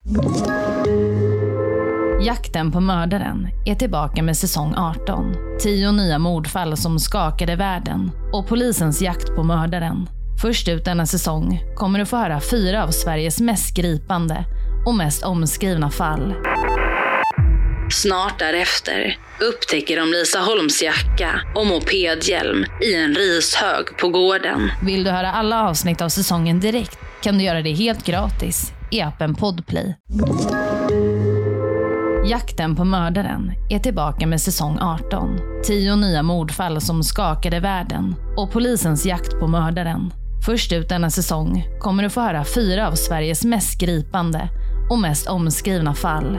Jakten på mördaren är tillbaka med säsong 18. 10 nya mordfall som skakade världen och polisens jakt på mördaren. Först ut denna säsong kommer du få höra 4 av Sveriges mest gripande och mest omskrivna fall. Snart därefter upptäcker de Lisa Holms jacka och mopedhjälm i en rishög på gården. Vill du höra alla avsnitt av säsongen direkt kan du göra det helt gratis i appen Podplay. Jakten på mördaren är tillbaka med säsong 18. 10 nya mordfall som skakade världen och polisens jakt på mördaren. Först ut denna säsong kommer du få höra 4 av Sveriges mest gripande och mest omskrivna fall.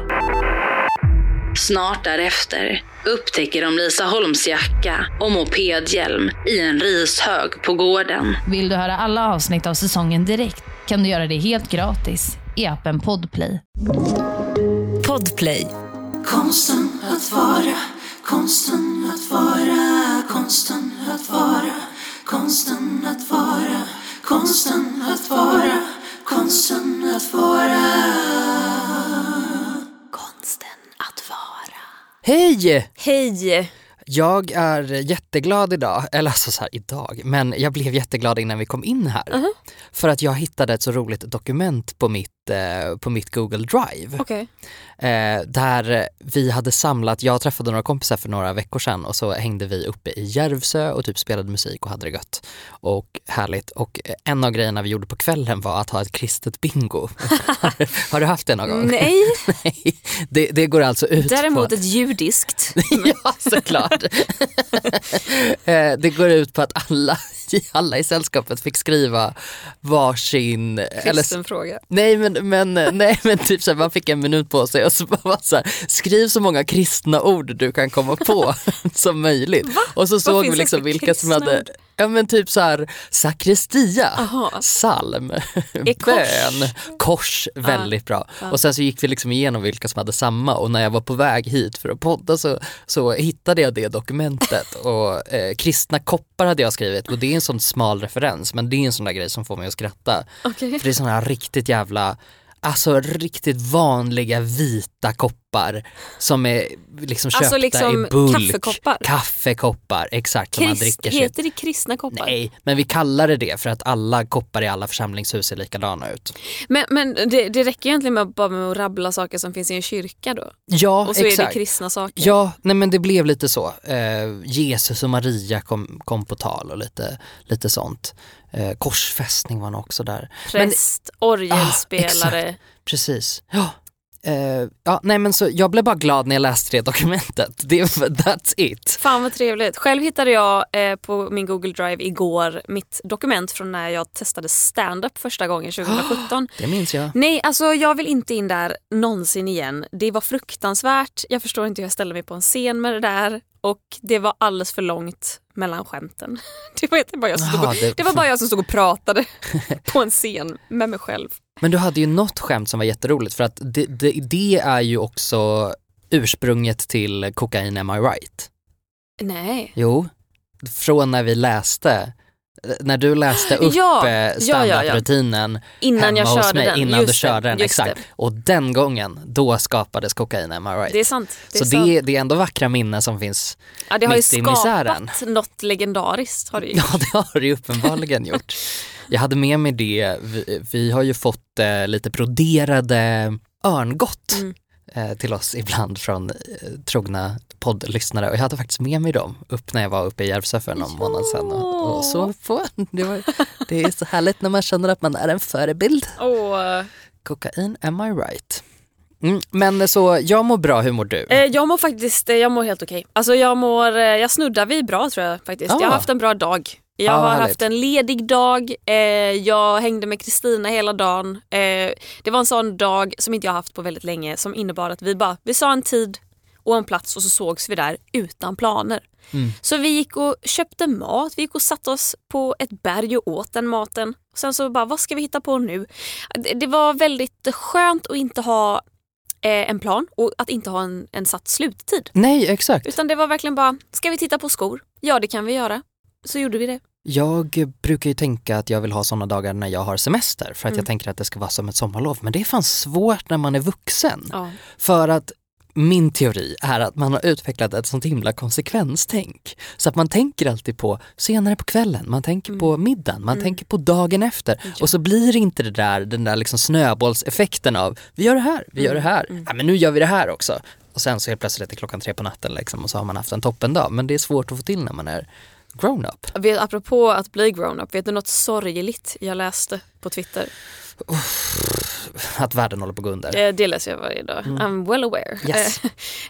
Snart därefter upptäcker de Lisa Holms jacka och mopedhjälm i en rishög på gården. Vill du höra alla avsnitt av säsongen direkt kan du göra det helt gratis i appen Podplay. Podplay. Konsten att vara, konsten att vara, konsten att vara, konsten att vara, konsten att vara, konsten att vara, konsten att vara. Hej! Hej! Jag är jätteglad idag, eller alltså så här idag, men jag blev jätteglad innan vi kom in här. För att jag hittade ett så roligt dokument på mitt Google Drive. Okej. Där vi hade samlat, jag träffade några kompisar för några veckor sedan och så hängde vi uppe i Järvsö och typ spelade musik och hade det gött. Och härligt. Och en av grejerna vi gjorde på kvällen var att ha ett kristet bingo. Har du haft det någon gång? Nej. Nej. Det går alltså ut Däremot på... ett judiskt. Ja, såklart. Det går ut på att alla i sällskapet fick skriva varsin... Kristen fråga. Nej men typ så här, man fick en minut på sig och så bara så här, skriv så många kristna ord du kan komma på som möjligt. Va? Och så såg vi liksom vilka som hade... Ja men typ så här sakristia, psalm, bön, kors, väldigt bra. Och sen så gick vi liksom igenom vilka som hade samma och när jag var på väg hit för att podda så hittade jag det dokumentet och kristna koppar hade jag skrivit och det är en sån smal referens men det är en sån där grej som får mig att skratta. Okay. För det är såna här riktigt jävla... Alltså riktigt vanliga vita koppar som är liksom köpta liksom i bulk. Kaffekoppar, exakt. Som man dricker sig. Heter det kristna koppar? Nej, men vi kallar det för att alla koppar i alla församlingshus ser likadana ut. Men det räcker egentligen med att rabbla saker som finns i en kyrka då? Ja, och så exakt. är det kristna saker? Ja, nej men det blev lite så. Jesus och Maria kom på tal och lite sånt. Korsfästning var nog också där. Präst, orgelspelare. Precis. Ja, nej men så jag blev bara glad när jag läste det dokumentet. That's it. Fan vad trevligt. Själv hittade jag på min Google Drive igår mitt dokument från när jag testade stand-up första gången 2017. Det minns jag. Nej, alltså jag vill inte in där någonsin igen. Det var fruktansvärt. Jag förstår inte hur jag ställde mig på en scen med det där. Och det var alldeles för långt mellan skämten. Det var bara jag som stod och pratade på en scen med mig själv. Men du hade ju något skämt som var jätteroligt för att det är ju också ursprunget till Kokain Am I Right? Nej. Jo, från när vi läste... När du läste upp stand-up-rutinen innan jag körde mig, den. innan du körde den, exakt. Det. Och den gången, då skapades Kokain Am I Right? Det är sant. Det är ändå vackra minnen som finns det har mitt ju i misären. Skapat något legendariskt har det ju. Ja, det har det ju uppenbarligen gjort. Jag hade med mig det. Vi har ju fått lite broderade örngott till oss ibland från trogna poddlyssnare och jag hade faktiskt med mig dem upp när jag var uppe i Järvsö för någon månad sedan och så på. Det är så härligt när man känner att man är en förebild. Kokain Am I Right? Men så jag mår bra, hur mår du? Jag mår helt okej. Alltså jag snuddar vid bra tror jag faktiskt. Jag har haft en bra dag. Jag har haft en ledig dag. Jag hängde med Kristina hela dagen. Det var en sån dag som inte jag haft på väldigt länge som innebar att vi sa en tid och en plats och så sågs vi där utan planer. Så vi gick och köpte mat. Vi gick och satt oss på ett berg och åt den maten. Sen så bara, vad ska vi hitta på nu? Det var väldigt skönt att inte ha en plan och att inte ha en satt sluttid. Nej, exakt. Utan det var verkligen bara, ska vi titta på skor? Ja, det kan vi göra. Så gjorde vi det. Jag brukar ju tänka att jag vill ha sådana dagar när jag har semester för att jag tänker att det ska vara som ett sommarlov. Men det är fan svårt när man är vuxen. Ja. För att min teori är att man har utvecklat ett sånt himla konsekvenstänk. Så att man tänker alltid på senare på kvällen, man tänker på middagen, man tänker på dagen efter. Ja. Och så blir inte den där liksom snöbollseffekten av vi gör det här, vi gör det här. Ja, men nu gör vi det här också. Och sen så är det plötsligt klockan 3 på natten liksom, och så har man haft en toppendag. Men det är svårt att få till när man är grown-up. Apropå att bli grown-up, vet du något sorgligt jag läste på Twitter? Att världen håller på att gå under. Det läser jag varje dag. I'm well aware. Yes.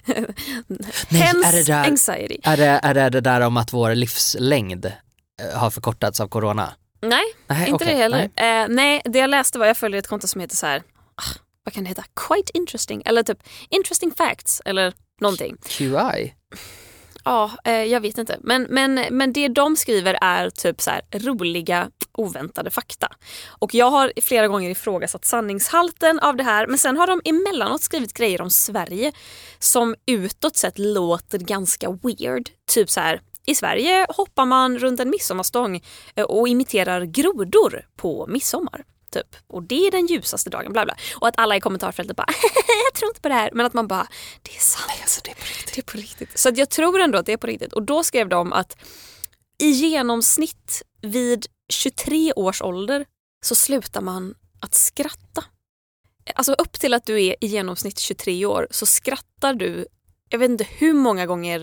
Hence anxiety. Är det där om att vår livslängd har förkortats av corona? Nej, inte okay. det heller. Nej, det jag läste var, jag följer ett konto som heter så här, vad kan det heta? Quite interesting. Eller typ interesting facts. Eller någonting. QI? Ja, jag vet inte. Men det de skriver är typ så här roliga, oväntade fakta. Och jag har flera gånger ifrågasatt sanningshalten av det här. Men sen har de emellanåt skrivit grejer om Sverige som utåt sett låter ganska weird. Typ så här, i Sverige hoppar man runt en midsommarstång och imiterar grodor på midsommar. Typ. Och det är den ljusaste dagen, bla bla. Och att alla i kommentarfältet bara jag tror inte på det här. Men att man bara, det är sant. Nej, alltså, det är på riktigt. Så att jag tror ändå att det är på riktigt. Och då skrev de att i genomsnitt vid 23 års ålder så slutar man att skratta. Alltså upp till att du är i genomsnitt 23 år så skrattar du, jag vet inte hur många gånger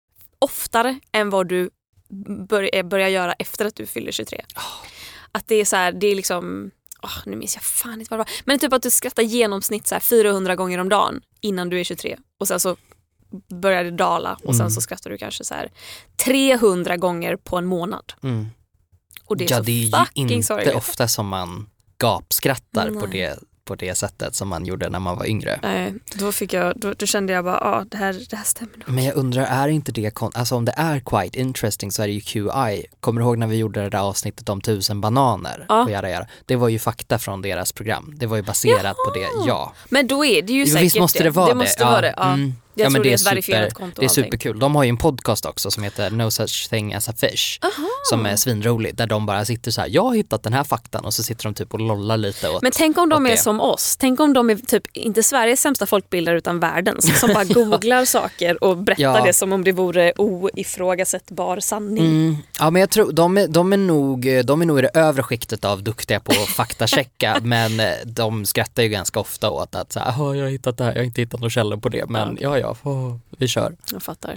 oftare än vad du börjar göra efter att du fyller 23. Att det är så här, det är liksom nu minns jag fan inte vad det var. Men typ att du skrattar genomsnitt så här 400 gånger om dagen innan du är 23. Och sen så börjar det dala. Och sen så skrattar du kanske så här 300 gånger på en månad. Och det är så det är fucking ju inte sorgligt. ofta som man gapskrattar på det sättet som man gjorde när man var yngre. Nej, då kände jag bara, det här stämmer nog. Men jag undrar, är inte det, alltså om det är quite interesting så är det ju QI. Kommer du ihåg när vi gjorde det där avsnittet om 1000 bananer? Ja. Det var ju fakta från deras program. Det var ju baserat på det, ja. Men då är det ju säkert visst måste det vara det. Måste vara det, ja. Jag tror det är ett verifierat konto. Det är superkul. De har ju en podcast också som heter No Such Thing as a Fish. Som är svinrolig. Där de bara sitter så här, jag har hittat den här faktan. Och så sitter de typ och lollar lite åt. Men tänk om de är som oss. Tänk om de är typ inte Sveriges sämsta folkbildare utan världens. Som bara googlar saker och berättar det som om det vore oifrågasättbar sanning. Ja, men jag tror de är nog i det övre skiktet av duktiga på att faktachecka. Men de skrattar ju ganska ofta åt att så här, jag har hittat det här, jag har inte hittat några källor på det. Men vi kör. Jag fattar.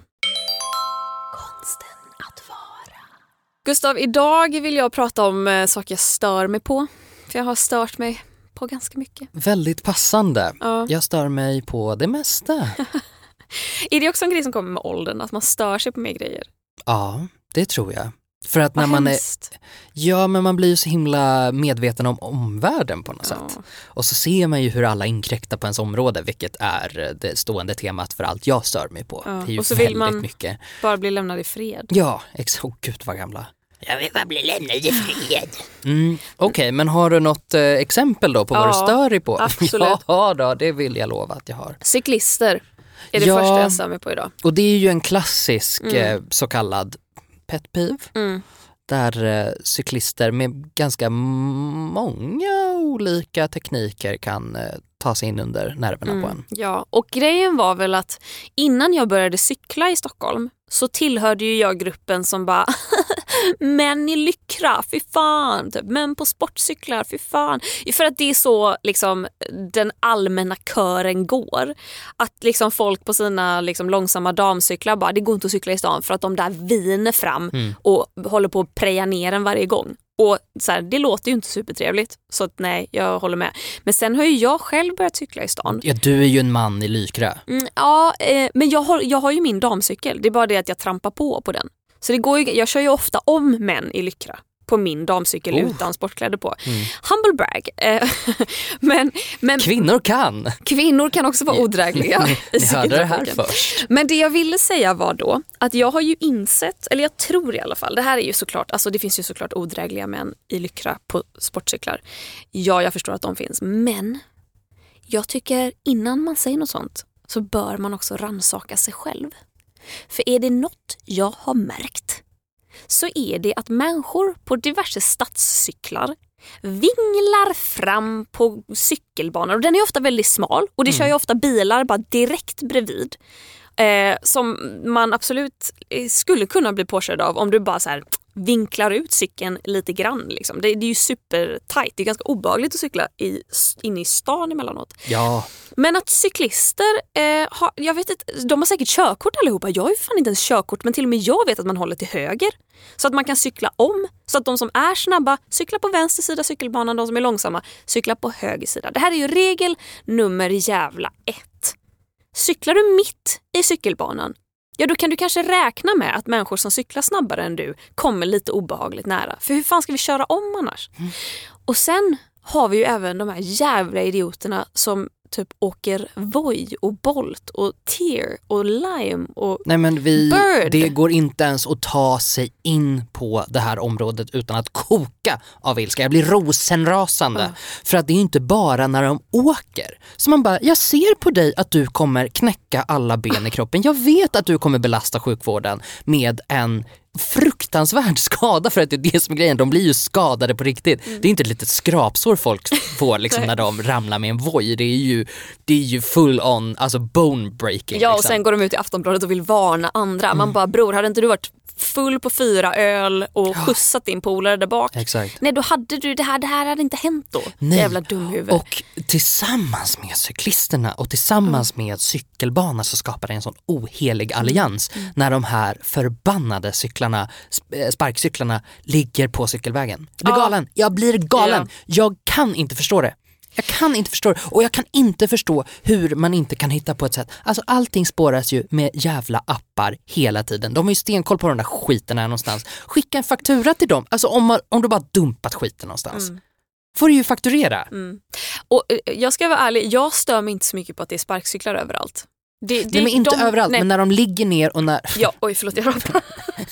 Konsten att vara. Gustav, idag vill jag prata om saker jag stör mig på. För jag har stört mig på ganska mycket. Väldigt passande. Ja. Jag stör mig på det mesta. Är det också en grej som kommer med åldern? Att man stör sig på mer grejer? Ja, det tror jag. För att när man men man blir ju så himla medveten om omvärlden på något sätt. Och så ser man ju hur alla inkräktar på ens område, vilket är det stående temat för allt jag stör mig på. Det är ju och så vill man mycket. Bara bli lämnad i fred. Ja, gud vad gamla. Jag vill bara bli lämnad i fred. Okej, men har du något exempel då på vad du stör dig på? Absolut. Ja då, det vill jag lova att jag har. Cyklister är det första jag stör mig på idag. Och det är ju en klassisk så kallad pet peeve. Där cyklister med ganska många olika tekniker kan ta sig in under nerverna på en. Ja, och grejen var väl att innan jag började cykla i Stockholm så tillhörde ju jag gruppen som bara män i lyckra, fy fan, typ. Män på sportcyklar, fy fan. För att det är så liksom den allmänna kören går. Att liksom folk på sina liksom långsamma damcyklar bara, det går inte att cykla i stan för att de där viner fram och håller på att preja ner en varje gång. Och så här, det låter ju inte supertrevligt. Så att nej, jag håller med. Men sen har ju jag själv börjat cykla i stan. Ja, du är ju en man i lykra. Men jag har ju min damcykel. Det är bara det att jag trampar på den. Så det går ju, jag kör ju ofta om män i lyckra på min damcykel utan sportkläder på. Humble brag. men kvinnor kan också vara odrägliga. Ni hörde det här först. Men det jag ville säga var då att jag har ju insett, eller jag tror i alla fall, det här är ju såklart, alltså det finns ju såklart odrägliga män i lyckra på sportcyklar. Ja, jag förstår att de finns, men jag tycker innan man säger något sånt så bör man också rannsaka sig själv. För är det något jag har märkt så är det att människor på diverse stadscyklar vinglar fram på cykelbanor. Och den är ofta väldigt smal och det kör ju ofta bilar bara direkt bredvid. Som man absolut skulle kunna bli påkörd av om du bara så här vinklar ut cykeln lite grann. Liksom. Det är ju super tight. Det är ganska obehagligt att cykla inne i stan emellanåt. Ja. Men att cyklister, jag vet inte, de har säkert körkort allihopa. Jag har ju fan inte ens körkort, men till och med jag vet att man håller till höger. Så att man kan cykla om. Så att de som är snabba cyklar på vänster sida cykelbanan, de som är långsamma cyklar på höger sida. Det här är ju regel nummer jävla 1. Cyklar du mitt i cykelbanan, ja då kan du kanske räkna med att människor som cyklar snabbare än du kommer lite obehagligt nära. För hur fan ska vi köra om annars? Och sen har vi ju även de här jävla idioterna som typ åker Voi och Bolt och Tear och Lime och Nej, men Bird. Det går inte ens att ta sig in på det här området utan att koka av ilska. Jag blir rosenrasande. För att det är inte bara när de åker. Så man bara, jag ser på dig att du kommer knäcka alla ben i kroppen. Jag vet att du kommer belasta sjukvården med en fruktansvärd skada, för att det är det som är grejen. De blir ju skadade på riktigt. Det är inte ett litet skrapsår folk får liksom när de ramlar med en Voi. Det är ju full on, alltså bone breaking. Ja, och liksom. sen går de ut i Aftonbladet och vill varna andra. Man bara, bror, hade inte du varit full på 4 öl och skjutsat din polare där bak? Exakt. Nej, då hade du det här hade inte hänt då. Nej. Jävla dumhuvud. Och tillsammans med cyklisterna och tillsammans med cykelbanan så skapar det en sån ohelig allians när de här förbannade sparkcyklarna ligger på cykelvägen. Jag blir galen. Jag kan inte förstå det. Och jag kan inte förstå hur man inte kan hitta på ett sätt. Alltså allting spåras ju med jävla appar hela tiden. De har ju stenkoll på de där skiten här någonstans. Skicka en faktura till dem. Alltså om du bara dumpat skiten någonstans. Får du ju fakturera. Och jag ska vara ärlig, jag stör mig inte så mycket på att det är sparkcyklar överallt. Nej, men inte överallt, men när de ligger ner och när... Ja, förlåt, jag rapar.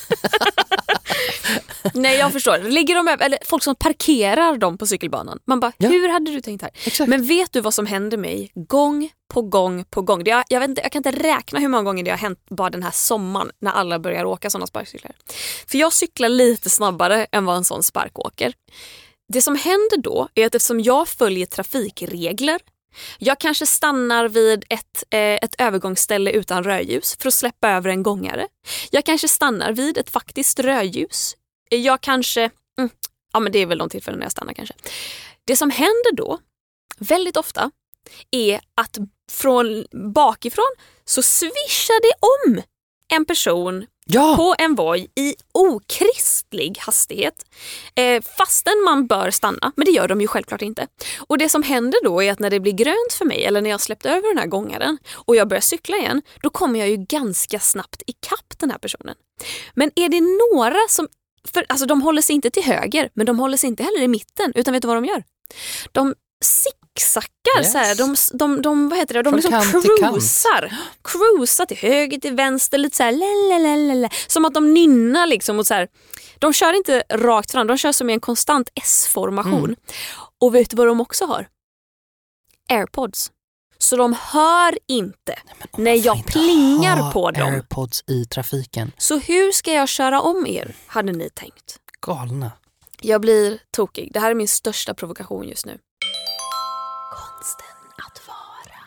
Nej, jag förstår. Ligger de över, eller folk som parkerar dem på cykelbanan. Man bara, hur hade du tänkt här? Exakt. Men vet du vad som händer mig gång på gång? Jag vet inte, jag kan inte räkna hur många gånger det har hänt bara den här sommaren när alla börjar åka sådana sparkcyklar. För jag cyklar lite snabbare än vad en sån spark åker. Det som händer då är att eftersom jag följer trafikregler, jag kanske stannar vid ett övergångsställe utan rödljus för att släppa över en gångare. Jag kanske stannar vid ett faktiskt rödljus. Jag kanske... men det är väl de tillfällen när jag stannar kanske. Det som händer då, väldigt ofta, är att från bakifrån så swishar det om en person på en Voi i okristlig hastighet. Fastän man bör stanna, men det gör de ju självklart inte. Och det som händer då är att när det blir grönt för mig, eller när jag släppt över den här gångaren och jag börjar cykla igen, då kommer jag ju ganska snabbt ikapp den här personen. Men är det några som... Alltså de håller sig inte till höger, men de håller sig inte heller i mitten, utan vet du vad de gör? De zigzaggar så här, de vad heter det? De liksom cruisar till höger, till vänster, lite så här som att de nynnar liksom och så här. De kör inte rakt fram, de kör som i en konstant S-formation. Och vet du vad de också har? AirPods. Så de hör inte när jag plingar på dem. AirPods i trafiken. Så hur ska jag köra om er, hade ni tänkt? Galna. Jag blir tokig. Det här är min största provokation just nu. Konsten att vara.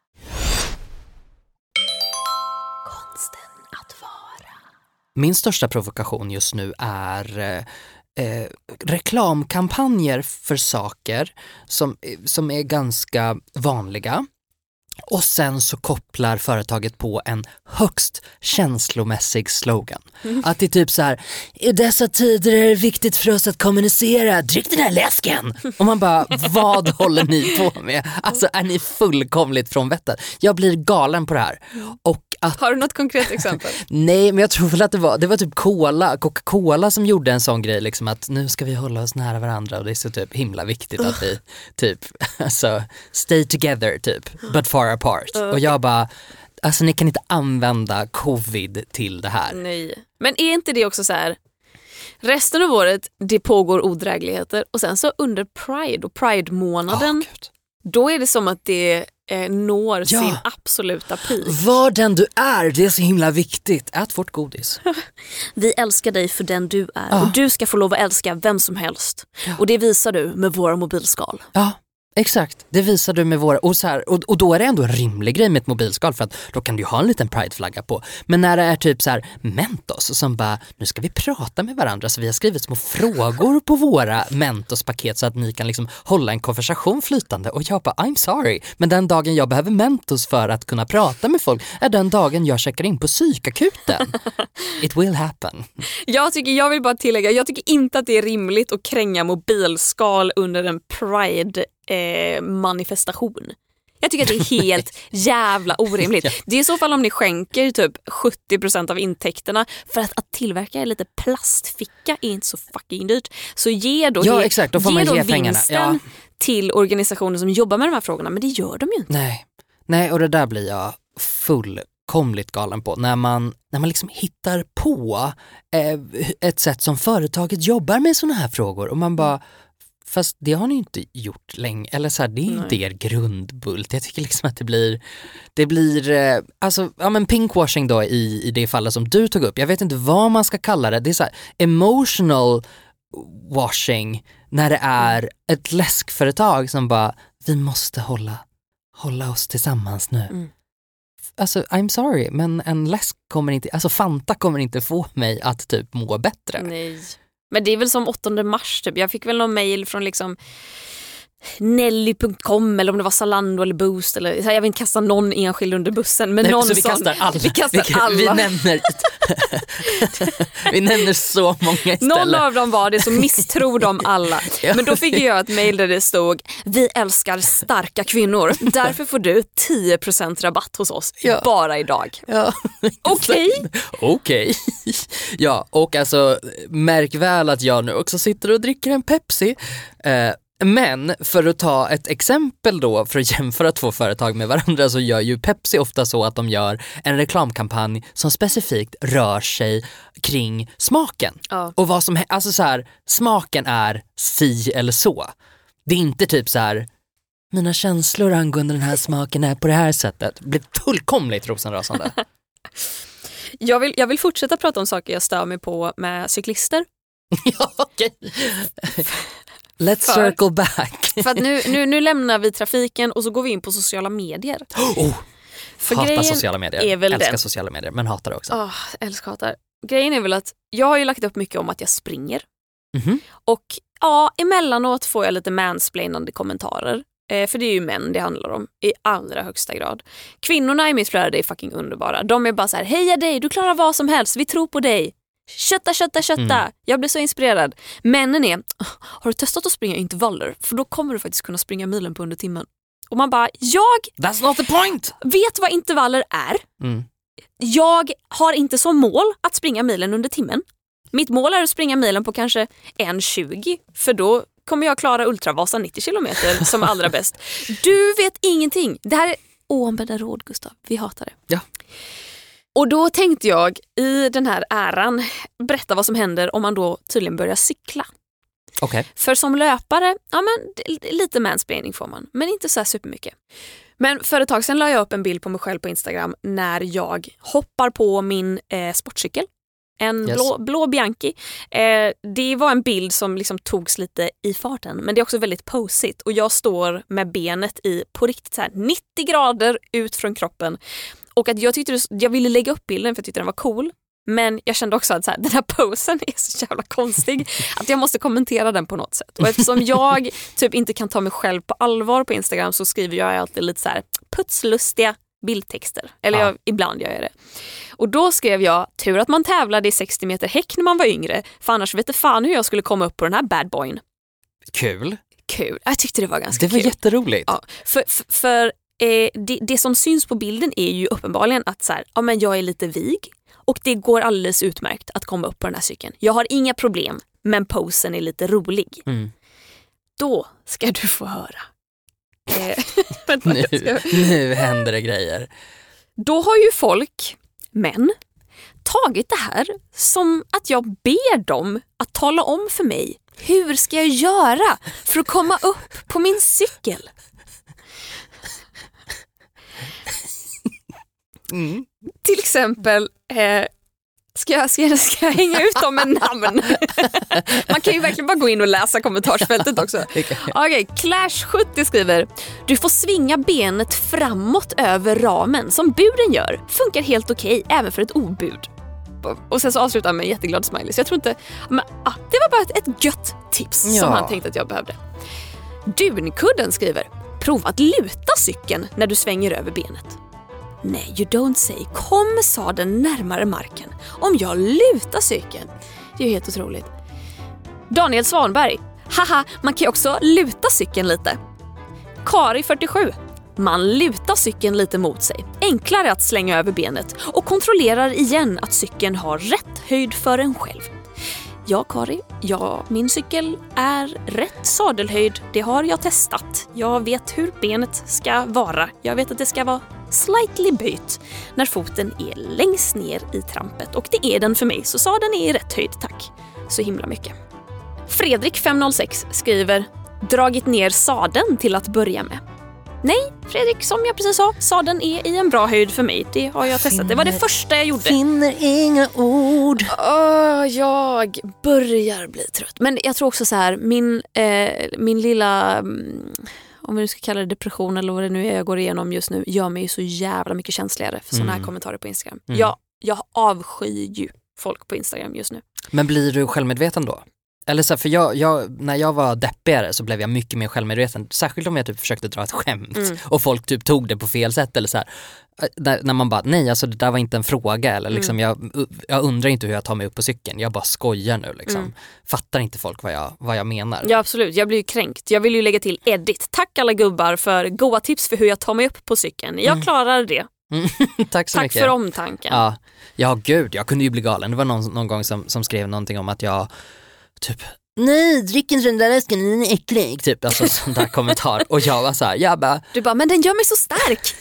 Konsten att vara. Min största provokation just nu är reklamkampanjer för saker som är ganska vanliga. Och sen så kopplar företaget på en högst känslomässig slogan. Att det är typ så här: i dessa tider är det viktigt för oss att kommunicera, drick den här läsken. Och man bara, vad håller ni på med? Alltså är ni fullkomligt från vettet? Jag blir galen på det här. Och att... Har du något konkret exempel? Nej, men jag tror väl att det var typ Coca-Cola som gjorde en sån grej liksom, att nu ska vi hålla oss nära varandra och det är så typ himla viktigt att vi typ, alltså stay together typ, but far apart. Och jag bara, alltså ni kan inte använda covid till det här. Nej, men är inte det också så här, resten av året det pågår odrägligheter och sen så under Pride och Pride-månaden då är det som att det når sin absoluta peak. Var den du är, det är så himla viktigt. Ät fort godis. Vi älskar dig för den du är. Och du ska få lov att älska vem som helst. Och det visar du med våra mobilskal. Ja. Exakt, det visar du med våra och då är det ändå en rimlig grej med ett mobilskal, för att då kan du ju ha en liten prideflagga på. Men när det är typ så här Mentos som bara, nu ska vi prata med varandra, så vi har skrivit små frågor på våra Mentos-paket så att ni kan liksom hålla en konversation flytande, och jag bara, I'm sorry, men den dagen jag behöver Mentos för att kunna prata med folk är den dagen jag checkar in på psykakuten. It will happen. Jag vill bara tillägga, jag tycker inte att det är rimligt att kränga mobilskal under en pride manifestation. Jag tycker att det är helt jävla orimligt. Det är i så fall om ni skänker typ 70% av intäkterna, för att tillverka lite plastficka är inte så fucking dyrt. Så ge då, då får man ge vinsten till organisationer som jobbar med de här frågorna, men det gör de ju inte. Nej, och det där blir jag fullkomligt galen på. När man liksom hittar på ett sätt som företaget jobbar med såna här frågor, och man bara, fast det har ni inte gjort länge. Eller så här, det är inte er grundbult. Jag tycker liksom att det blir alltså, ja, men pinkwashing då i det fallet som du tog upp. Jag vet inte vad man ska kalla det. Det är så här emotional washing när det är ett läskföretag som bara, vi måste hålla oss tillsammans nu. Alltså, I'm sorry, men en läsk kommer inte, alltså Fanta kommer inte få mig att typ må bättre. Nej. Men det är väl som 8 mars typ. Jag fick väl någon mejl från liksom Nelly.com, eller om det var Zalando eller Boost, eller jag vill inte kasta någon enskild under bussen, men någon så vi kastar alla. Vi nämner så många istället. Någon av dem var det, så misstror de alla. Men då fick jag ett mejl där det stod: vi älskar starka kvinnor, därför får du 10% rabatt hos oss bara idag. Okej. Ja, och alltså märk väl att jag nu också sitter och dricker en Pepsi. Men för att ta ett exempel då, för att jämföra två företag med varandra, så gör ju Pepsi ofta så att de gör en reklamkampanj som specifikt rör sig kring smaken. Och vad som, alltså så här, smaken är si eller så. Det är inte typ så här, mina känslor angående den här smaken är på det här sättet. Det blir fullkomligt rosenrasande. Jag vill fortsätta prata om saker jag stör mig på med cyklister. Ja, okej. Let's circle back. För att nu lämnar vi trafiken och så går vi in på sociala medier. För hatar sociala medier. Är väl älskar sociala medier, men hatar det också. Hatar. Grejen är väl att jag har ju lagt upp mycket om att jag springer. Mm-hmm. Och emellanåt får jag lite mansplainande kommentarer. För det är ju män det handlar om i allra högsta grad. Kvinnorna i mitt flöde är fucking underbara. De är bara så här: heja dig, du klarar vad som helst, vi tror på dig. Kötta. Jag blir så inspirerad. Männen är, har du testat att springa intervaller? För då kommer du faktiskt kunna springa milen på under timmen. Och man bara, that's not the point. Vet vad intervaller är. Jag har inte som mål att springa milen under timmen. Mitt mål är att springa milen på kanske 1:20. För då kommer jag klara Ultravasan 90 kilometer som allra bäst. Du vet ingenting. Det här är oanvända råd, Gustav. Vi hatar det. Ja. Och då tänkte jag i den här äran berätta vad som händer om man då tydligen börjar cykla. Okay. För som löpare, lite mansplaining får man, men inte så här supermycket. Men för ett tag sedan la jag upp en bild på mig själv på Instagram när jag hoppar på min sportcykel. En blå Bianchi. Det var en bild som liksom togs lite i farten, men det är också väldigt posigt. Och jag står med benet på riktigt så här 90 grader ut från kroppen. Och att jag ville lägga upp bilden för jag tyckte den var cool. Men jag kände också att så här, den här posen är så jävla konstig att jag måste kommentera den på något sätt. Och eftersom jag typ inte kan ta mig själv på allvar på Instagram så skriver jag alltid lite så här putslustiga bildtexter. Eller ibland gör jag det. Och då skrev jag: tur att man tävlade i 60 meter häck när man var yngre. För annars vet jag fan hur jag skulle komma upp på den här bad boyn. Kul. Jag tyckte det var ganska kul. Det var jätteroligt. Ja, för det som syns på bilden är ju uppenbarligen att så här, men jag är lite vig. Och det går alldeles utmärkt att komma upp på den här cykeln. Jag har inga problem, men posen är lite rolig. Då ska du få höra. Nu händer det grejer. Då har ju män, tagit det här som att jag ber dem att tala om för mig hur ska jag göra för att komma upp på min cykel. Till exempel... Ska jag hänga ut dem med namn? Man kan ju verkligen bara gå in och läsa kommentarsfältet också. Okej, Clash70 skriver: du får svinga benet framåt över ramen som buden gör. Funkar helt okej, även för ett obud. Och sen så avslutar han med en jätteglad smiley. Så jag tror inte... Men, det var bara ett gött tips som han tänkte att jag behövde. Dunkudden skriver: prova att luta cykeln när du svänger över benet. Nej, you don't say. Kom sadeln närmare marken om jag lutar cykeln. Det är ju helt otroligt. Daniel Svanberg: haha, man kan ju också luta cykeln lite. Kari 47: man lutar cykeln lite mot sig. Enklare att slänga över benet och kontrollerar igen att cykeln har rätt höjd för en själv. Ja, Kari, min cykel är rätt sadelhöjd. Det har jag testat. Jag vet hur benet ska vara. Jag vet att det ska vara slightly böjt när foten är längst ner i trampet. Och det är den för mig, så sadeln är i rätt höjd, tack. Så himla mycket. Fredrik 506 skriver: dragit ner sadeln till att börja med. Nej, Fredrik, som jag precis sa, sadeln är i en bra höjd för mig. Det har jag testat. Det var det första jag gjorde. Finner inga ord. Jag börjar bli trött. Men jag tror också så här, min lilla, om vi nu ska kalla det depression eller vad det nu är jag går igenom just nu, gör mig så jävla mycket känsligare för sådana här kommentarer på Instagram. Jag avskyr ju folk på Instagram just nu. Men blir du självmedveten då? Eller så, för jag när jag var deppigare så blev jag mycket mer självmedveten. Särskilt om jag typ försökte dra ett skämt och folk typ tog det på fel sätt eller så här. När man bara, nej alltså det där var inte en fråga. Eller liksom jag undrar inte hur jag tar mig upp på cykeln. Jag bara skojar nu liksom. Fattar inte folk vad jag menar. Ja, absolut, jag blir ju kränkt. Jag vill ju lägga till edit. Tack alla gubbar för goda tips för hur jag tar mig upp på cykeln. Jag klarar det. Tack så mycket. Tack för omtanken. Ja gud, jag kunde ju bli galen. Det var någon gång som skrev någonting om att jag typ, nej, drick inte den där läsken, den är äcklig. Typ, alltså sån där kommentar. Och jag var så här, du bara, men den gör mig så stark.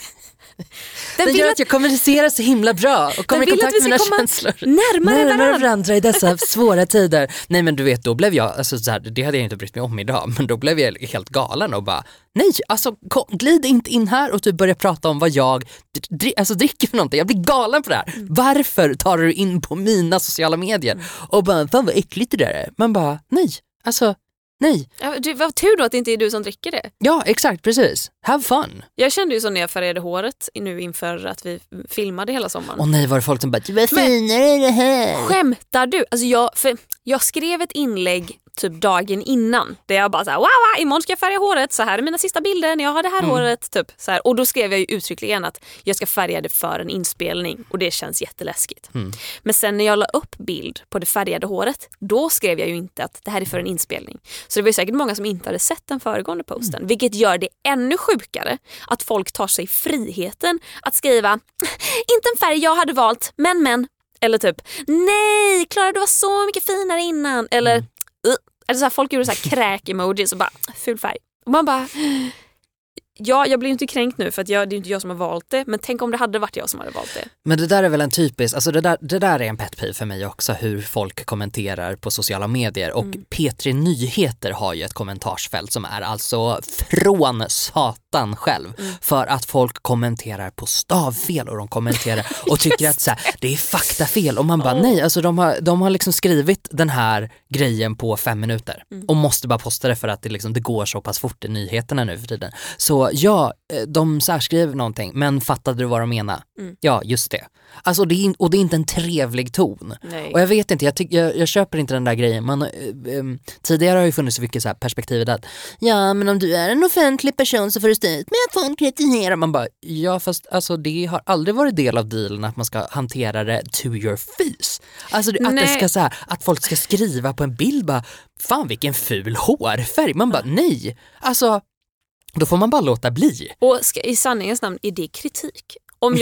Den gör att jag kommunicerar så himla bra och kommer i kontakt med mina känslor. Närmare varandra i dessa svåra tider. Nej men du vet, då blev jag, alltså, så här, det hade jag inte brytt mig om idag. Men då blev jag helt galen och bara, nej, alltså glid inte in här och typ börja prata om vad jag dricker för någonting. Jag blir galen på det här. Varför tar du in på mina sociala medier och bara, fan vad äckligt det där är. Man bara, nej, alltså nej. Ja, vad tur då att det inte är du som dricker det. Ja, exakt, precis. Have fun. Jag kände ju så när jag färgade håret nu inför att vi filmade hela sommaren. Och nej, var det folk som bara, vad finare är det här? Skämtar du? Alltså jag skrev ett inlägg typ dagen innan där jag bara såhär, wow, imorgon ska jag färga håret, så här är mina sista bilder när jag har det här håret typ så här. Och då skrev jag ju uttryckligen att jag ska färga det för en inspelning och det känns jätteläskigt. Men sen när jag la upp bild på det färgade håret, då skrev jag ju inte att det här är för en inspelning. Så det var säkert många som inte hade sett den föregående posten, vilket gör det ännu sjukare att folk tar sig friheten att skriva inte en färg jag hade valt, men eller typ, nej, Klara, du var så mycket finare innan, eller så här, folk gjorde så här kräk-emojis och bara, ful färg. Och man bara, ja, jag blir ju inte kränkt nu för att det är inte jag som har valt det. Men tänk om det hade varit jag som hade valt det. Men det där är väl en typisk, alltså det där är en pet peeve för mig också, hur folk kommenterar på sociala medier. Och P3 Nyheter har ju ett kommentarsfält som är alltså från satan själv. För att folk kommenterar på stavfel och de kommenterar och tycker att så här, det är faktafel. Och man bara, nej, alltså de har liksom skrivit den här grejen på 5 minuter. Och måste bara posta det för att det går så pass fort i nyheterna nu för tiden. Så ja, de särskriver någonting, men fattade du vad de menar? Ja, just det. Alltså det är inte en trevlig ton. Nej. Och jag vet inte, jag köper inte den där grejen. Tidigare har ju funnits så mycket så här perspektivet att ja, men om du är en offentlig person så får du stå ut med att folk kritiserar. Man bara, ja fast alltså det har aldrig varit del av dealen att man ska hantera det to your face. Alltså att det ska så här, att folk ska skriva på en bild bara, fan vilken ful hårfärg. Man bara, nej. Alltså då får man bara låta bli. Och i sanningens namn är det kritik. Om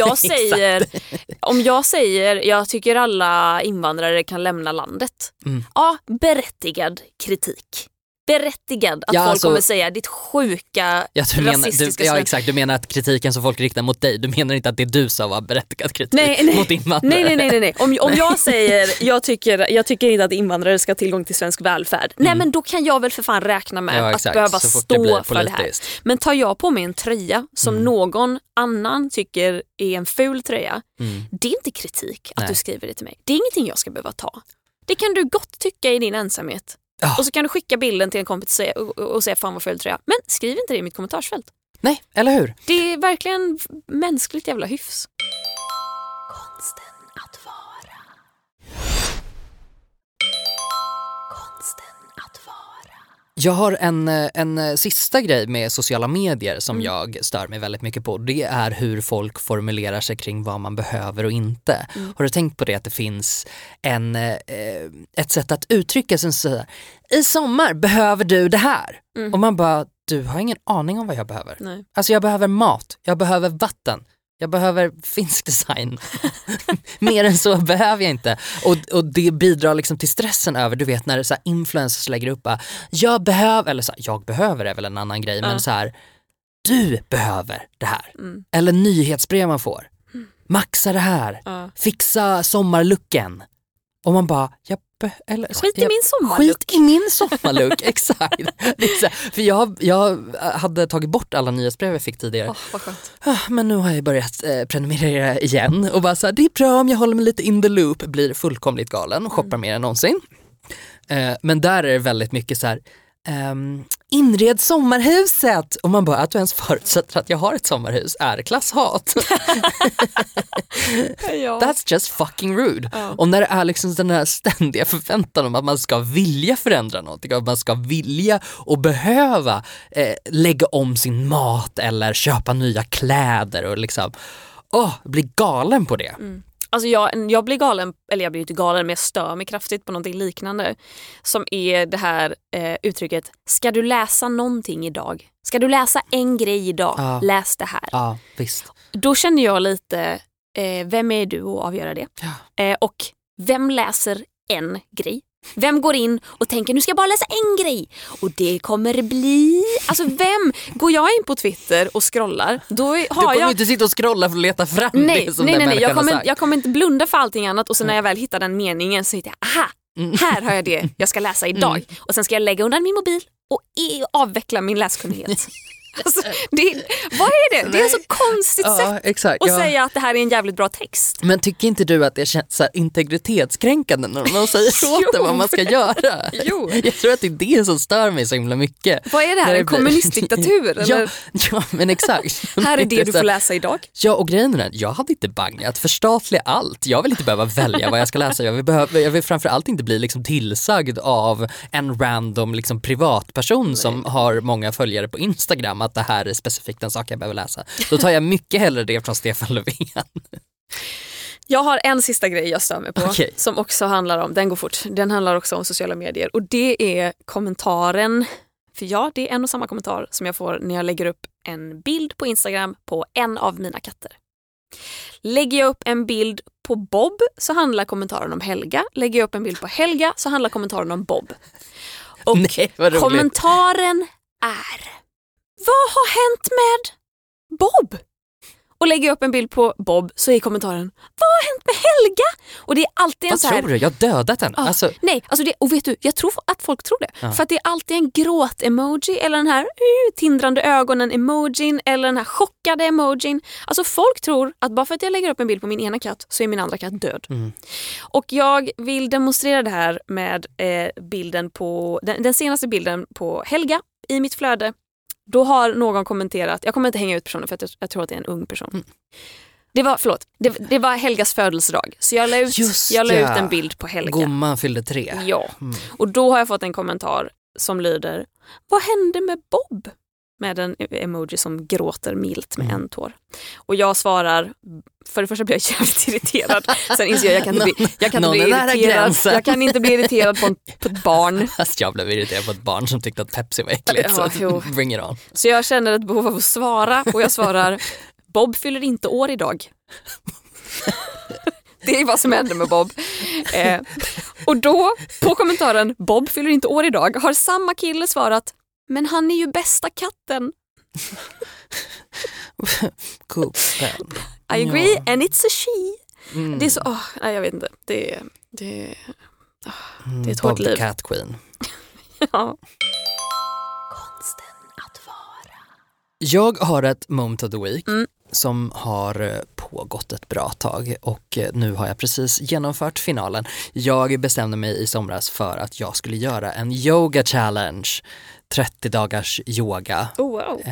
jag säger jag tycker alla invandrare kan lämna landet. Ja, berättigad kritik. berättigad att folk kommer säga ditt sjuka rasistiska ja, exakt. Du menar att kritiken som folk riktar mot dig, du menar inte att det är du som har berättigat kritik mot invandrare? Nej. Om jag säger jag tycker inte att invandrare ska ha tillgång till svensk välfärd. Nej, men då kan jag väl för fan räkna med att behöva stå för det här. Men tar jag på mig en tröja som någon annan tycker är en ful tröja, det är inte kritik att du skriver det till mig. Det är ingenting jag ska behöva ta. Det kan du gott tycka i din ensamhet. Och så kan du skicka bilden till en kompis och säga fan vad ful tröja. Men skriv inte det i mitt kommentarsfält. Nej, eller hur? Det är verkligen mänskligt jävla hyfs. Konsten att vara. Konsten att vara. Jag har en sista grej med sociala medier som jag stör mig väldigt mycket på. Det är hur folk formulerar sig kring vad man behöver och inte. Har du tänkt på det, att det finns ett sätt att uttrycka sig så här: i sommar behöver du det här. Och man bara, du har ingen aning om vad jag behöver. Nej. Alltså jag behöver mat, jag behöver vatten, jag behöver finsk design. Mer än så behöver jag inte. Och det bidrar liksom till stressen över, du vet när så här influencers lägger upp jag behöver, eller så här, jag behöver är väl en annan grej, men så här, du behöver det här. Eller nyhetsbrev man får. Maxa det här. Fixa sommarlucken. Och man bara, skit i min sommarluck. Skit i min sommarluck, exakt. Det är så här, för jag hade tagit bort alla nyhetsbrev jag fick tidigare. Vad skönt. Men nu har jag börjat prenumerera igen. Och bara så här, det är bra om jag håller mig lite in the loop. Blir fullkomligt galen och shoppar mer än någonsin. Men där är det väldigt mycket så här, inred sommarhuset. Och man bara, att du ens förutsätter att jag har ett sommarhus är klasshat. That's just fucking rude. Och när det är liksom den här ständiga förväntan om att man ska vilja förändra någonting, att man ska vilja och behöva lägga om sin mat eller köpa nya kläder och liksom bli galen på det. Alltså jag blir galen, eller jag blir inte galen, men jag stör mig kraftigt på någonting liknande. Som är det här uttrycket, ska du läsa någonting idag? Ska du läsa en grej idag? Läs det här. Ja, visst. Då känner jag lite, vem är du att avgöra det? Och vem läser en grej? Vem går in och tänker, nu ska jag bara läsa en grej och det kommer bli... Alltså går jag in på Twitter och scrollar, då har du kommer inte sitta och scrolla för att leta fram det som den människan har sagt. Jag kommer inte blunda för allting annat och så när jag väl hittar den meningen så hittar jag, här har jag det jag ska läsa idag. Och sen ska jag lägga undan min mobil och avveckla min läskunnighet. Alltså, vad är det? Det är så konstigt sätt att säga att det här är en jävligt bra text. Men tycker inte du att det känns så här integritetskränkande när man säger åt det vad man ska göra? Jo. Jag tror att det är det som stör mig så himla mycket. Vad är det här? En kommunistdiktatur? Eller? Ja, men exakt. Här är det du får läsa idag. Ja, och grejen är, jag hade inte bangat förstatliga allt. Jag vill inte behöva välja vad jag ska läsa. Jag vill framförallt inte bli liksom tillsagd av en random liksom privatperson som har många följare på Instagram att det här är specifikt en sak jag behöver läsa. Då tar jag mycket hellre det från Stefan Löfven. Jag har en sista grej jag stör mig på som också handlar om, den går fort, den handlar också om sociala medier och det är kommentaren, för det är en och samma kommentar som jag får när jag lägger upp en bild på Instagram på en av mina katter. Lägger jag upp en bild på Bob så handlar kommentaren om Helga. Lägger jag upp en bild på Helga så handlar kommentaren om Bob. Och kommentaren är: vad har hänt med Bob? Och lägger jag upp en bild på Bob så är kommentaren: vad har hänt med Helga? Och det är alltid en så här... Vad tror du? Jag har dödat henne. Alltså... Nej, alltså och vet du, jag tror att folk tror det. För att det är alltid en gråt-emoji eller den här tindrande ögonen-emojin eller den här chockade emojin. Alltså folk tror att bara för att jag lägger upp en bild på min ena katt så är min andra katt död. Och jag vill demonstrera det här med bilden på den senaste bilden på Helga i mitt flöde. Då har någon kommenterat, jag kommer inte hänga ut personen för att jag tror att det är en ung person. Det var Helgas födelsedag. Så jag la ut en bild på Helga. Gumman fyllde 3. Ja, och då har jag fått en kommentar som lyder: vad hände med Bob? Med en emoji som gråter milt med en tår. Och jag svarar, för det första blir jag jävligt irriterad. Sen inser jag kan inte bli irriterad på ett barn. Fast jag blev irriterad på ett barn som tyckte att Pepsi var äckligt. Så bring it on. Så jag känner ett behov av att svara. Och jag svarar: Bob fyller inte år idag. Det är vad som händer med Bob. Och då, på kommentaren Bob fyller inte år idag, har samma kille svarat: men han är ju bästa katten. I agree, and it's a she. Det är så, nej jag vet inte. Det är ett hårt liv. Bob the Cat Queen. Ja. Konsten att vara. Jag har ett moment of the week som har pågått ett bra tag och nu har jag precis genomfört finalen. Jag bestämde mig i somras för att jag skulle göra en yoga challenge, 30 dagars yoga. Oh, wow.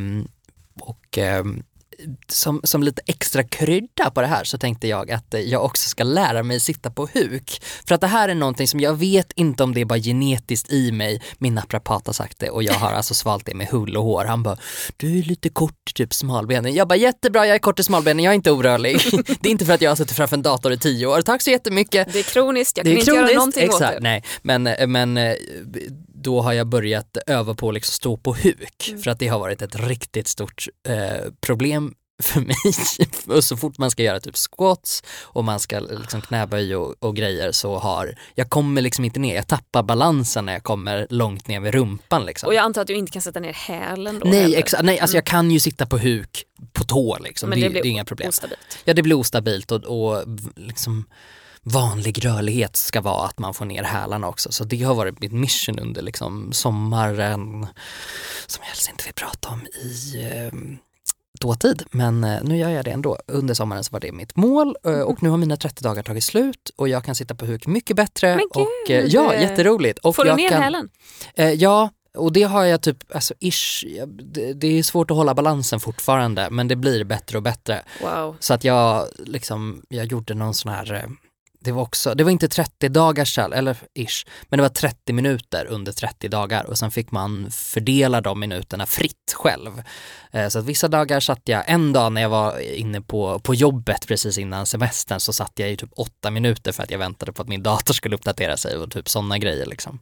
Som lite extra krydda på det här så tänkte jag att jag också ska lära mig sitta på huk. För att det här är någonting som jag vet inte om det är bara genetiskt i mig. Min naprapat har sagt det och jag har alltså svalt det med hull och hår. Han bara, du är lite kort, typ smalbenen. Jag bara, jättebra, jag är kort i smalbenen, jag är inte orörlig. Det är inte för att jag har suttit framför en dator i 10 år. Tack så jättemycket. Det är kroniskt, jag kan inte göra någonting exakt, åt det. Nej, men då har jag börjat öva på att liksom stå på huk för att det har varit ett riktigt stort problem för mig. Och så fort man ska göra typ squats och man ska liksom knäböj och grejer så jag kommer liksom inte ner, jag tappar balansen när jag kommer långt ner vid rumpan liksom. Och jag antar att du inte kan sätta ner hälen då? Nej, alltså jag kan ju sitta på huk på tå liksom, men det blir är inga problem. Ostabilt. Ja, det blir ostabilt och liksom vanlig rörlighet ska vara att man får ner hälarna också. Så det har varit mitt mission under liksom sommaren som jag helst inte vill prata om i dåtid. Men nu gör jag det ändå. Under sommaren så var det mitt mål och nu har mina 30 dagar tagit slut och jag kan sitta på huk mycket bättre. Men och ja, jätteroligt. Och får du ner hälen? Ja, och det har jag typ, alltså det är svårt att hålla balansen fortfarande men det blir bättre och bättre. Wow. Så att jag gjorde någon sån här, det var inte 30 dagars eller ish, men det var 30 minuter under 30 dagar och sen fick man fördela de minuterna fritt själv. Så att vissa dagar satt jag, en dag när jag var inne på jobbet precis innan semestern så satt jag i typ 8 minuter för att jag väntade på att min dator skulle uppdatera sig och typ sådana grejer liksom.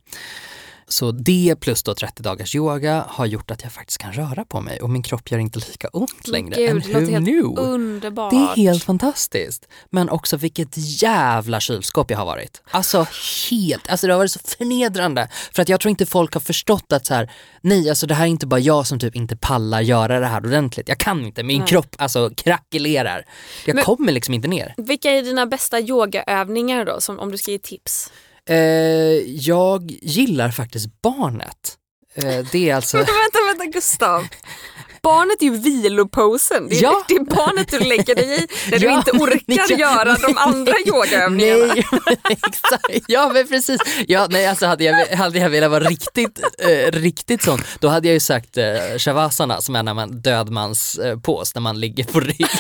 Så det plus då 30 dagars yoga har gjort att jag faktiskt kan röra på mig och min kropp gör inte lika ont längre. Gud, det låter helt underbart. Det är helt fantastiskt. Men också vilket jävla kylskåp jag har varit. Alltså det har varit så förnedrande. För att jag tror inte folk har förstått att så här, nej, alltså det här är inte bara jag som typ inte pallar göra det här ordentligt. Jag kan inte, min kropp alltså krackelerar. Jag kommer liksom inte ner. Vilka är dina bästa yogaövningar då, som om du ska ge tips? Jag gillar faktiskt barnet. Det är alltså... vänta Gustav. Barnet är ju viloposen. Det är barnet du lägger dig i när du inte orkar göra de andra yogaövningarna. Nej, exakt. Ja, men precis. Ja, nej, alltså hade jag velat vara riktigt sån, då hade jag ju sagt shavasana som är när man dödmans pås när man ligger på rygg.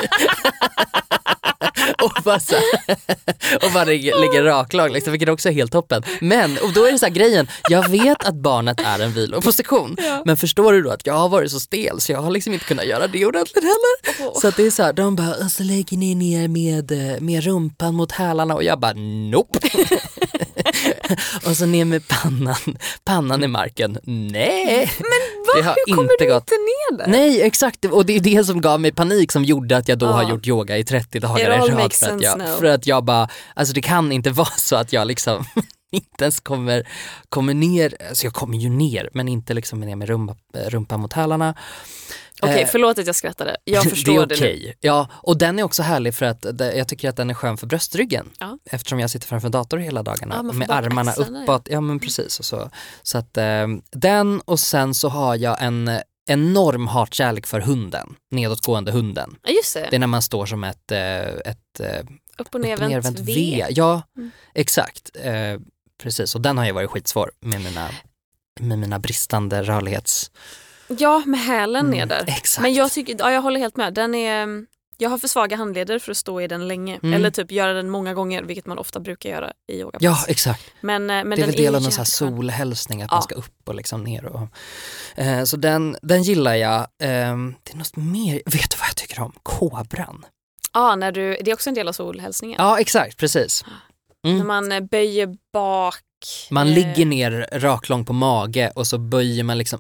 och bara ligger raklag liksom, vilket också är helt toppen. Men, och då är det så här grejen, jag vet att barnet är en viloposition, men förstår du då att jag har varit så stel så jag har liksom inte kunnat göra det ordentligt heller. Så att det är så här, de bara, alltså lägger ni ner med rumpan mot hälarna och jag bara, nope. Och så ner med pannan i marken. Nej. Men vad? Hur kommer du inte ner där? Nej, exakt. Och det är det som gav mig panik som gjorde att jag då har gjort yoga i 30 dagar i rad. För att jag bara, alltså det kan inte vara så att jag liksom inte ens kommer ner. Alltså jag kommer ju ner, men inte liksom ner med rumpan mot hälarna. Okej, förlåt att jag skrattade. Jag förstår det nu. Ja, och den är också härlig för att jag tycker att den är skön för bröstryggen. Ja. Eftersom jag sitter framför dator hela dagarna med armarna uppåt. Ja, men precis. Och så att den, och sen så har jag en enorm hatkärlek för hunden. Nedåtgående hunden. Ja, just det. Det är när man står som ett upp- och nervänt V. Ja, exakt. Precis, och den har ju varit skitsvår med mina bristande rörlighets... Ja, med hälen ner där. Exakt. Men jag håller helt med. Jag har för svaga handleder för att stå i den länge. Eller typ göra den många gånger, vilket man ofta brukar göra i yoga. Ja, exakt. Men det är väl del av någon så här solhälsning att man ska upp och liksom ner. Och, så den gillar jag. Det är något mer. Vet du vad jag tycker om? Kobran. Ja, det är också en del av solhälsningen. Ja, exakt. Precis. När man böjer bak. Man ligger ner raklång på mage och så böjer man liksom upp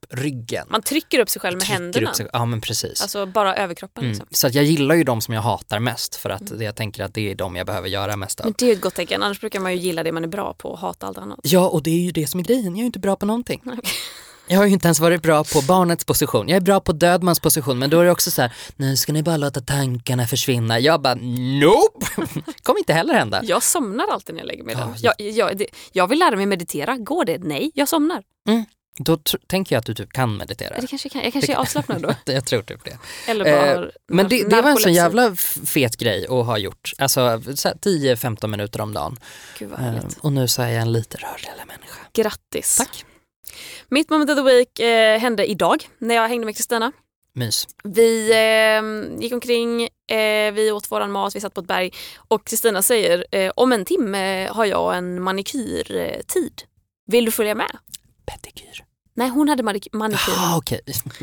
ryggen. Man trycker upp sig själv med händerna. Ja, men precis. Alltså bara överkroppen liksom. Så att jag gillar ju de som jag hatar mest för att jag tänker att det är de jag behöver göra mest av. Men det är ett gott tecken, annars brukar man ju gilla det man är bra på och hata allt annat. Ja, och det är ju det som är grejen. Jag är ju inte bra på någonting. Jag har ju inte ens varit bra på barnets position. Jag är bra på dödmans position, men då är det också så här: nu ska ni bara låta tankarna försvinna. Jag bara, nope! Kommer inte heller hända. Jag somnar alltid när jag lägger mig där. Jag vill lära mig meditera. Går det? Nej, jag somnar. Då tänker jag att du typ kan meditera. Det kanske kan. Jag kanske är avslappnad då. Jag tror typ det. Eller bara men det var en sån jävla fet grej att ha gjort. Alltså 10-15 minuter om dagen. Gud vad härligt. Och nu så är jag en lite rörligare människa. Grattis. Tack. Mitt moment of the week hände idag när jag hängde med Kristina. Mys. Vi gick omkring, vi åt våran mat, vi satt på ett berg och Kristina säger om en timme har jag en manikyrtid. Vill du följa med? Pedikyr. Nej, hon hade manikyr. Okej.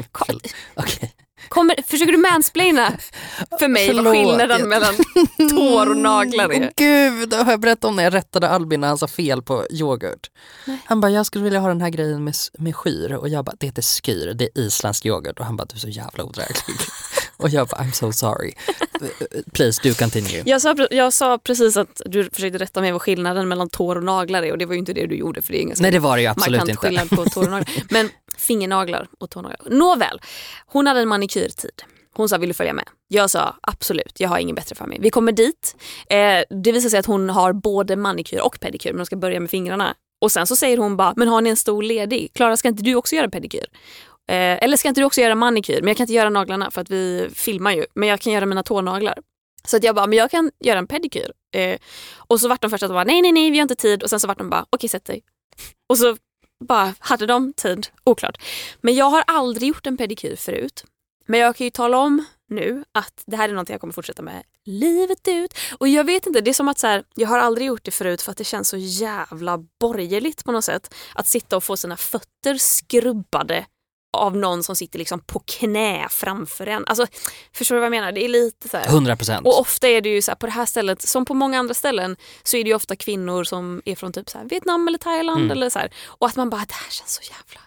Försöker du mansplaina för mig vad skillnaden mellan tår och naglar är? Gud, har jag berättat om när jag rättade Albin när han sa fel på yoghurt? Nej. Han bara, jag skulle vilja ha den här grejen med skyr. Och jag bara, det heter skyr, det är isländsk yoghurt. Och han bara, du är så jävla odräglig. Och jag bara, I'm so sorry. Please, do continue. Jag sa precis att du försökte rätta mig vad skillnaden mellan tår och naglar är. Och det var ju inte det du gjorde. För det är ingen Nej, det var det ju absolut inte. Skillnad på tår och naglar. Men fingernaglar och tånaglar. Nåväl, hon hade en manikyrtid. Hon sa, vill du följa med? Jag sa, absolut, jag har ingen bättre för mig. Vi kommer dit. Det visar sig att hon har både manikyr och pedikyr. Men de ska börja med fingrarna. Och sen så säger hon bara, men har ni en stor ledig? Klara, ska inte du också göra pedikyr? Eller ska inte du också göra manikyr? Men jag kan inte göra naglarna för att vi filmar ju. Men jag kan göra mina tånaglar. Så att jag bara, men jag kan göra en pedikyr. Och så vart de först att de bara, nej, vi har inte tid. Och sen så vart de bara, okej, sätt dig. Och så bara hade de tid, oklart. Men jag har aldrig gjort en pedikyr förut. Men jag kan ju tala om nu att det här är något jag kommer fortsätta med livet ut. Och jag vet inte, det är som att så här, jag har aldrig gjort det förut för att det känns så jävla borgerligt på något sätt. Att sitta och få sina fötter skrubbade av någon som sitter liksom på knä framför en. Alltså, förstår du vad jag menar? Det är lite så här. 100%. Och ofta är det ju så här, på det här stället, som på många andra ställen, så är det ju ofta kvinnor som är från typ så här Vietnam eller Thailand eller så här. Och att man bara, det här känns så jävla...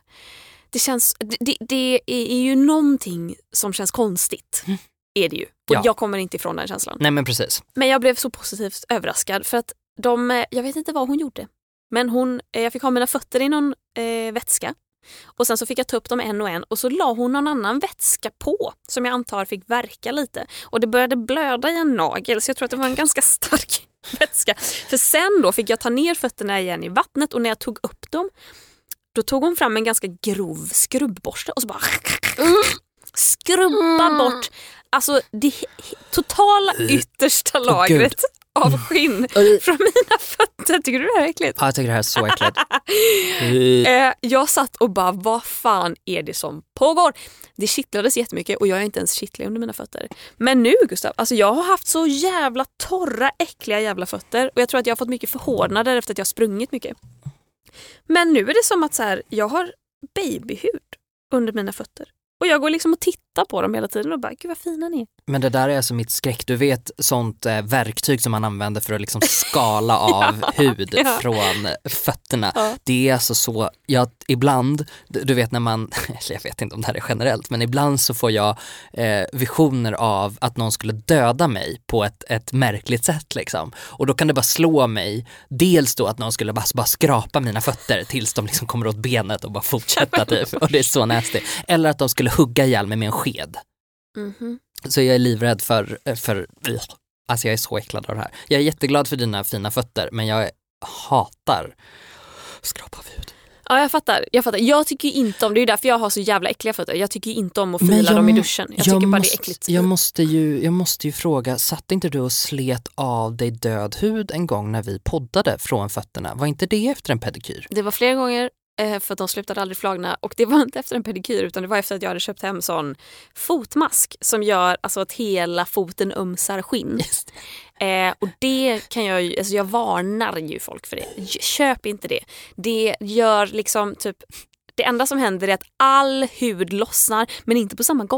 Det är ju någonting som känns konstigt. Är det ju. Och jag kommer inte ifrån den känslan. Nej, men precis. Men jag blev så positivt överraskad för att jag vet inte vad hon gjorde. Men jag fick ha mina fötter i någon vätska. Och sen så fick jag ta upp dem en och en och så la hon någon annan vätska på som jag antar fick verka lite. Och det började blöda i en nagel så jag tror att det var en ganska stark vätska. För sen då fick jag ta ner fötterna igen i vattnet och när jag tog upp dem då tog hon fram en ganska grov skrubbborste och så bara skrubba bort alltså det totala yttersta lagret av skinn från mina fötter. Tycker du det här är äckligt? Ja, jag tycker det här är så äckligt. Jag satt och bara, vad fan är det som pågår? Det kittlades jättemycket och jag är inte ens kittlig under mina fötter. Men nu, Gustav, alltså jag har haft så jävla torra, äckliga jävla fötter och jag tror att jag har fått mycket förhårdnader efter att jag har sprungit mycket. Men nu är det som att så här, jag har babyhud under mina fötter. Och jag går liksom och tittar på dem hela tiden och bara, gud vad fina ni är. Men det där är alltså mitt skräck. Du vet sånt verktyg som man använder för att liksom skala av hud från fötterna. Ja. Det är alltså så, ibland, du vet när man, jag vet inte om det här är generellt, men ibland så får jag visioner av att någon skulle döda mig på ett märkligt sätt liksom. Och då kan det bara slå mig, dels då att någon skulle bara skrapa mina fötter tills de liksom kommer åt benet och bara fortsätta typ. Och det är så nasty. Eller att de skulle hugga ihjäl mig med en sked. Mm-hmm. Så jag är livrädd för alltså jag är så äcklad av det här. Jag är jätteglad för dina fina fötter, men jag hatar skrapa av hud. Ja, jag fattar. Jag tycker inte om, det är därför jag har så jävla äckliga fötter. Jag tycker inte om att fila dem i duschen. Jag tycker bara det är äckligt. Jag måste ju fråga, satt inte du och slet av dig död hud en gång när vi poddade från fötterna? Var inte det efter en pedikyr? Det var flera gånger. För att de slutade aldrig flagna. Och det var inte efter en pedikyr utan det var efter att jag hade köpt hem sån fotmask som gör alltså att hela foten ömsar skinn. Och det kan jag varnar ju folk för det. Köp inte det. Det gör liksom typ, det enda som händer är att all hud lossnar men inte på samma gång.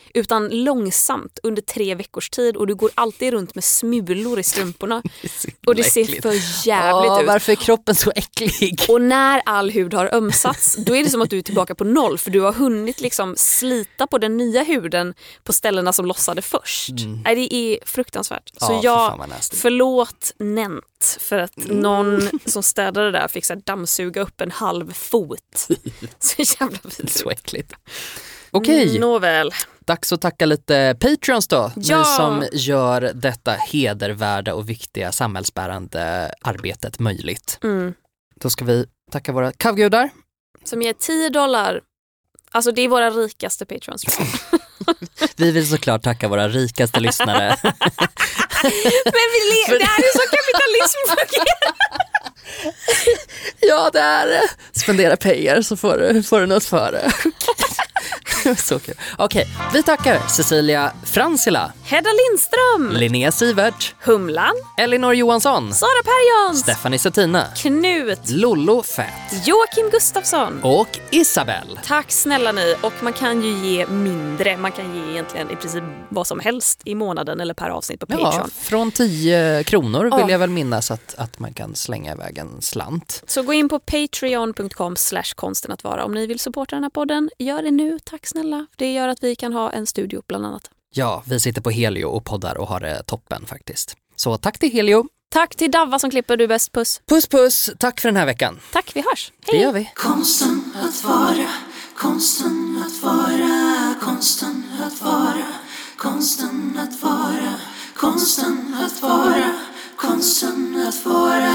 utan långsamt under 3 veckors tid och du går alltid runt med smulor i strumporna. Och det ser för jävligt ut. Varför är kroppen så äcklig? Och när all hud har ömsats, då är det som att du är tillbaka på 0, för du har hunnit liksom slita på den nya huden på ställena som lossade först. Nej, det är fruktansvärt. Så förlåt Nent för att någon som städade där fick så här dammsuga upp en halv fot. Så jävla vidrigt. Så äckligt. Okej, nåväl. Dags att tacka lite Patreons då. Ja. Ni som gör detta hedervärda och viktiga samhällsbärande arbetet möjligt. Då ska vi tacka våra kavgudar. Som ger $10. Alltså det är våra rikaste Patreons. Vi vill såklart tacka våra rikaste lyssnare. Men det här är så kapitalism fungerar. Ja, det är spendera pengar så får du något för det. Så kul. Okej, vi tackar Cecilia Fransila, Hedda Lindström, Linnea Sivert, Humlan, Elinor Johansson, Sara Perjons, Stephanie Settina, Knut, Lollo Fett, Joakim Gustafsson och Isabel. Tack snälla ni. Och man kan ju ge mindre. Man kan ge egentligen i princip vad som helst i månaden eller per avsnitt på Patreon. Ja, från 10 kronor vill jag väl minnas att man kan slänga iväg en slant. Så gå in på patreon.com/konsten att vara om ni vill supporta den här podden. Gör det nu, tack snälla. Det gör att vi kan ha en studio bland annat. Ja, vi sitter på Helio och poddar och har det toppen faktiskt. Så tack till Helio. Tack till Davva som klipper, du är bäst, puss. Puss puss, tack för den här veckan. Tack, vi hörs. Hej. Det gör vi. Konsten att vara, konsten att vara, konsten att vara, konsten att vara, konsten att vara, konsten att vara,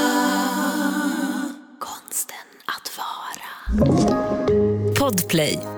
konsten att vara. Podplay.